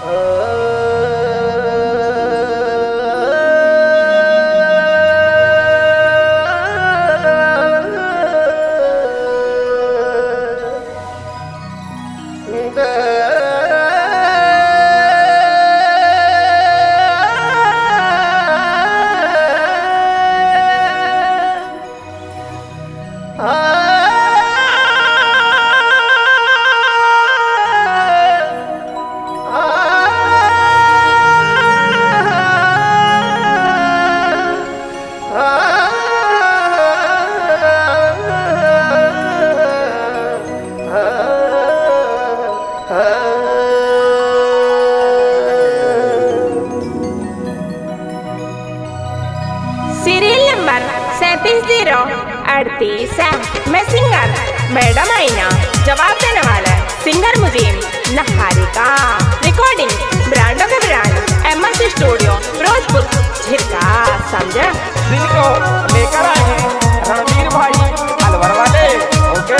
मैं singer madam आईना जवाब देने वाला है सिंगर मुजीब नहारिका। रिकॉर्डिंग ब्रांडों के brand MS studio Firozpur Jhirka समझे। दिल को लेकर आए हैं रणवीर भाई अलवर वाले। ओके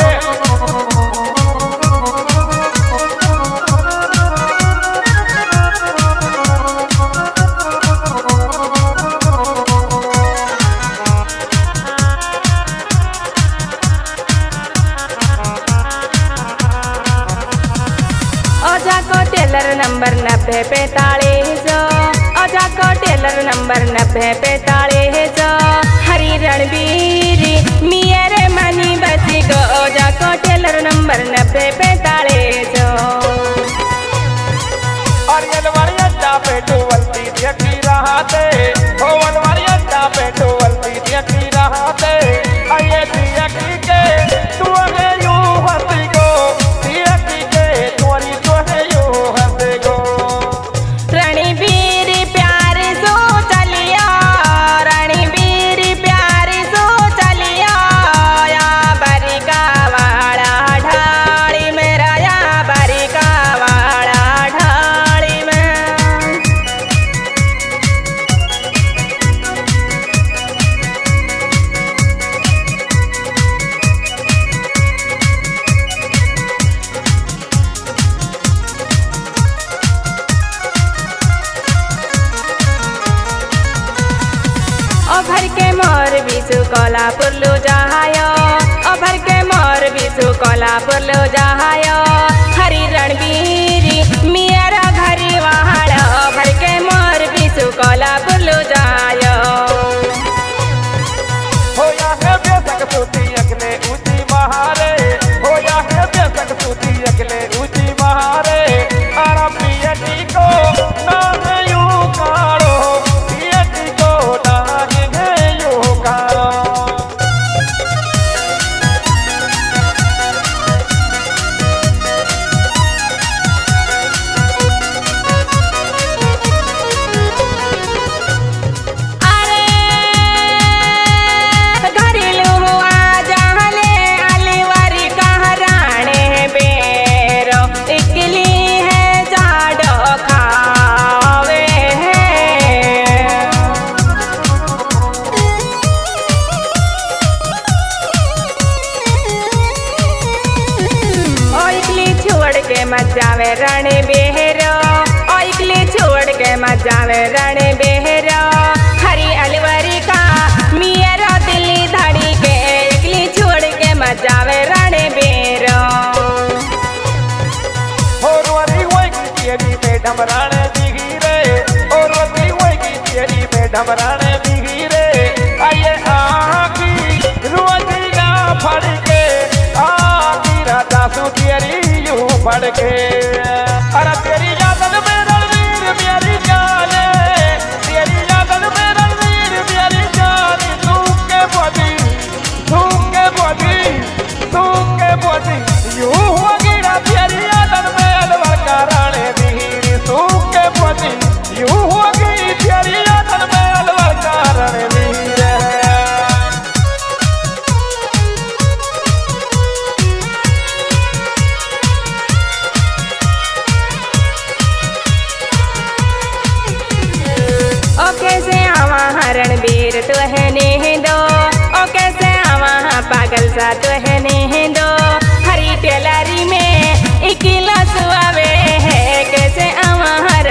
नंबर 9045 औजा को टेलर नंबर 9045 हरी रणवीर मियर मनी बसी गो औजा को टेलर नंबर 9045 और यलवारिया चापे टोवलती देखी रहते हो वलवारिया चापे टोवलती देखी रहते आये देखी के तू है यूं हंसी गो देखी के तोरी तो है यूं हंसी गो। रणवीर प्यार सो चलिया रणवीर प्यार सो चलिया या बरी का वाड़ा ढाली मेरा या बरी का वाड़ा ढाली में। ओ भर के मोर बिसु कोल्हापुर लो जायो ओ भर के मोर बिसु कोल्हापुर लो जायो हरी रणवीर मियारा घरी वहाड़ा ओ भर के मोर बिसु कोल्हापुर लो जायो। हो या है बेसक सूती अगले ऊंची महारे हो या है बेसक सूती अगले ऊंची महारे आरा पियटी को ना है यूं कारो पियटी को ना है यूं कारो। मजावे रण बेहरो ओ इकली छोड़ के मजावे रण बेहरो हरी अलवरी का मियरा दिल्ली धड़ी के इकली छोड़ के मजावे रण बेहरो। और वरी होई की तेरी में ढमराने दिगी रे और वरी होई की तेरी में ढमराने दिगी रे आये आकी रुआतीगा फड़ के आकी राजा सुतियरी यूं फड़ के अरे तेरी यादन में रणवीर मेरी जाने तेरी यादन में रणवीर मेरी जाने तू के बोली यूं हुआ गिरा तेरी यादन में अलवर का राणे दिगी तू के बोली यूं हुआ गिरी तेरी यादन में अलवर का राणे दिगी रणवीर तो है नेहंदो ओ कैसे आवा पागल सा तो है नेहंदो हरी टेलरी में इकिला सुआवे है कैसे आवा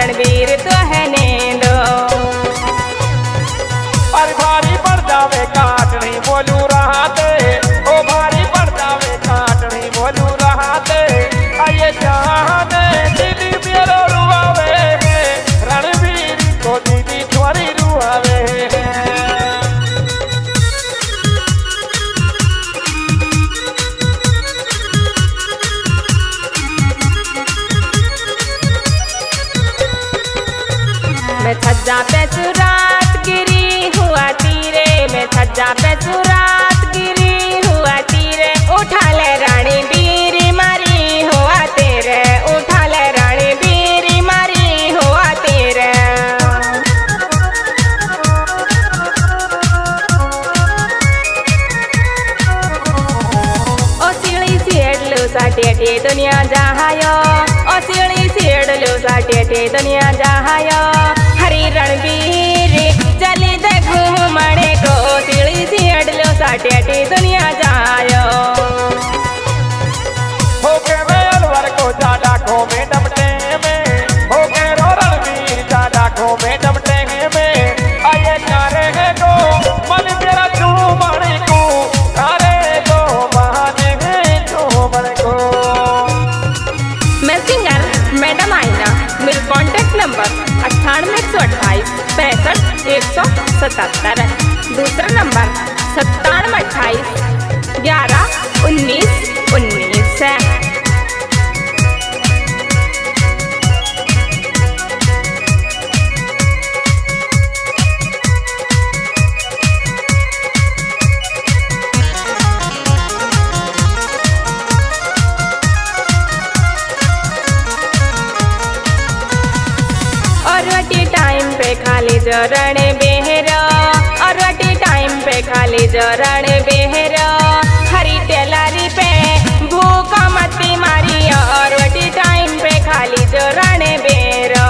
में छज्जा पे सुरात गिरी हुआ तीरे में छज्जा पे सुरात गिरी हुआ तीरे उठा ले रानी बीरी मारी हुआ तेरे उठा ले रानी बीरी मारी हुआ तेरे ओ सीढ़ी सीढ़ साटे दुनिया जहायो ओ सीढ़ी सीढ़ साटे दुनिया जहायो हरी रणबीर चली दे घूमने को सीढ़ी सीढ़ साटे दुनिया जायो हो के अलवर को ज्यादा को में डमटे में हो के रणबीर ज्यादा को में डमटे में आये नारे को मन मेरा झूमने को नारे को बहाने झूमने को। मैं सिंगर मैडम आईना मेरा कॉन्टैक्ट नंबर 98 128 65 177 दूसरा नंबर 97 28 11 19 19 है। और रोटी टाइम पे खाली जरण बेहरा और रोटी टाइम पे खाली जरण बेहरा हरी टेलारी पे भूखा मती मारी और रोटी टाइम पे खाली जरण बेहरा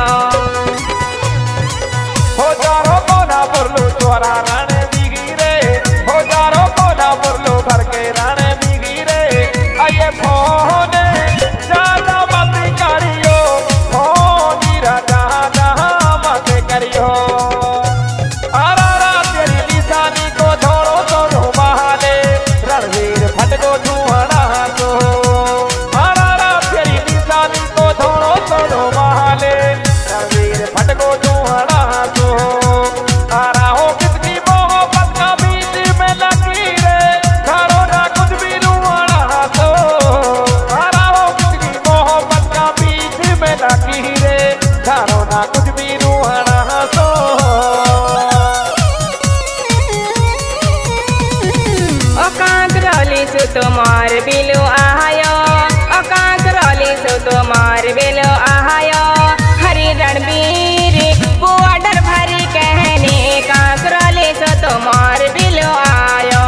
हो जारो कोना पुरलू चोरा रण बिगिरे हो जारो कोना पुरलू भर के रण बिगिरे आये फोन ज्यादा मत करियो फोन राजा मत करियो आरा तेरी निशानी को धोरो धोरो बहाने रणवीर फटको धुआना तो आरा तेरी निशानी को धोरो धोरो बहाने रणवीर फटको धुआना तो आरा हो किसकी मोहब्बत का बीच में लकीरे घरों ना कुछ भी रुआना तो आरा हो किसकी मोहब्बत का बीच में लकीरे घरों ना कुछ भी रुआना तो ओ कांकरोली सु तुम्हार बिलो आयो ओ कांकरोली सु तुम्हार बिलो आयो हरी रणबीर बॉर्डर भरी कहने कांकरोली सु तुम्हार बिलो आयो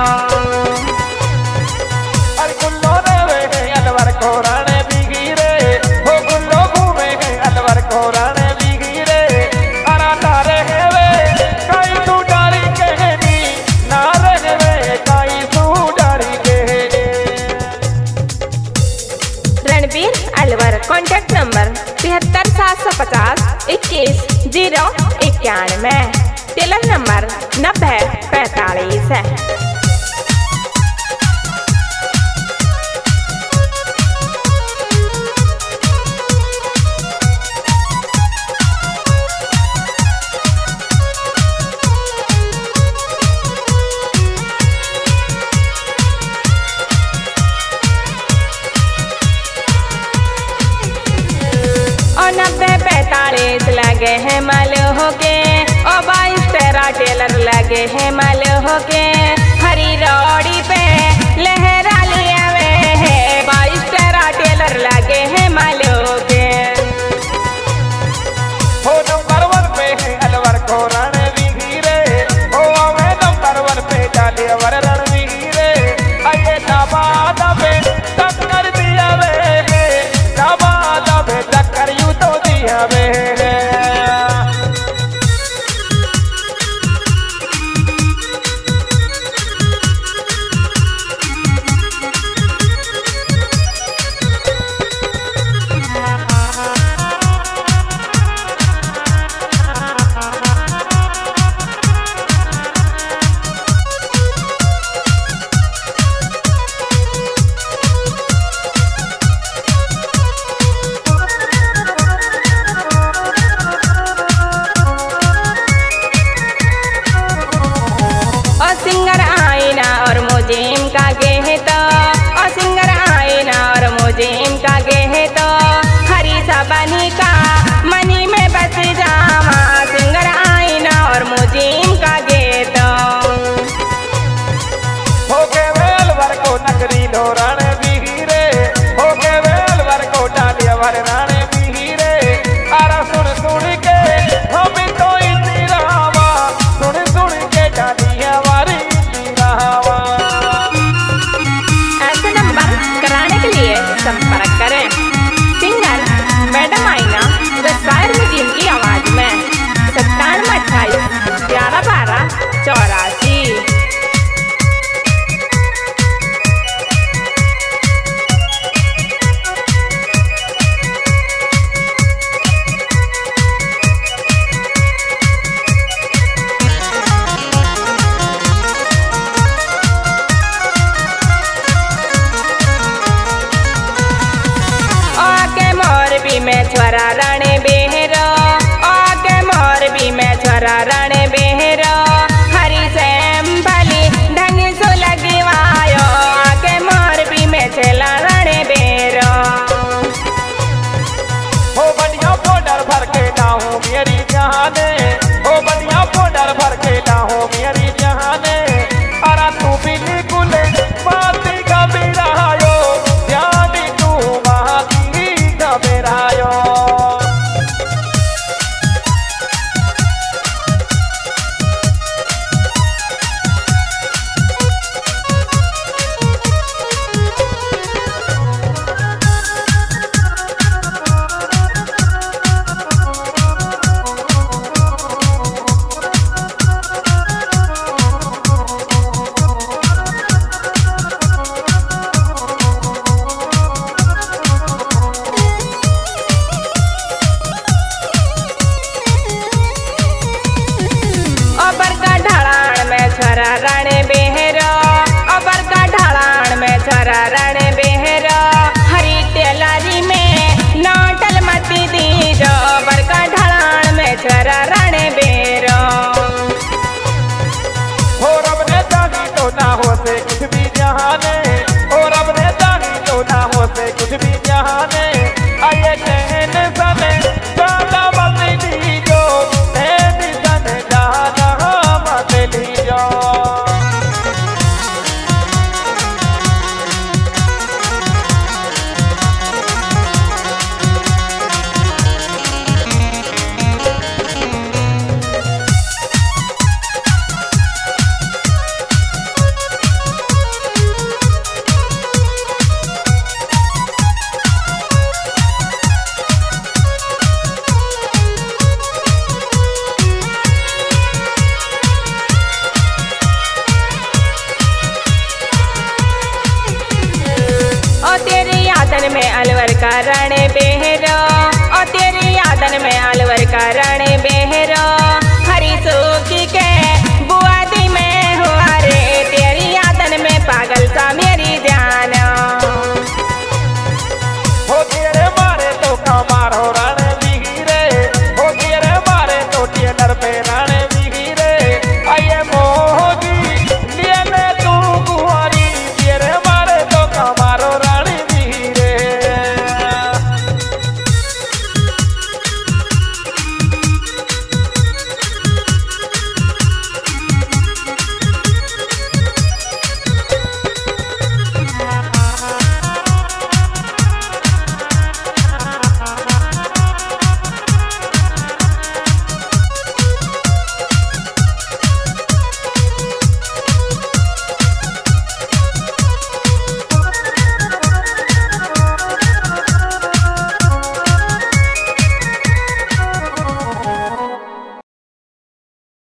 अरे गुल्लो रे अलवर को रण बिगिरे हो गुल्लो घूमे अलवर को रण बिगिरे अरा तारे वे कई तू डारी कहनी ना रे कई तू डारी कहनी। Ranbir Alwar contact number 73 750 21 091 tailor number 90 45 है। और 90 45 लगे हैं मल होके और 22 13 टेलर लगे हैं मल होके हरी रोड़ी पे लहरा लिया वे है 22 13 टेलर लगे हैं मल होके हो नंबर 1 पे है अलवर को रण बिगिरे हो हमें नंबर 1 पे डाले वर रण बिगिरे आये दबा दबे टक्कर दिया वे दबा दबे टक्कर यू तो दिया वे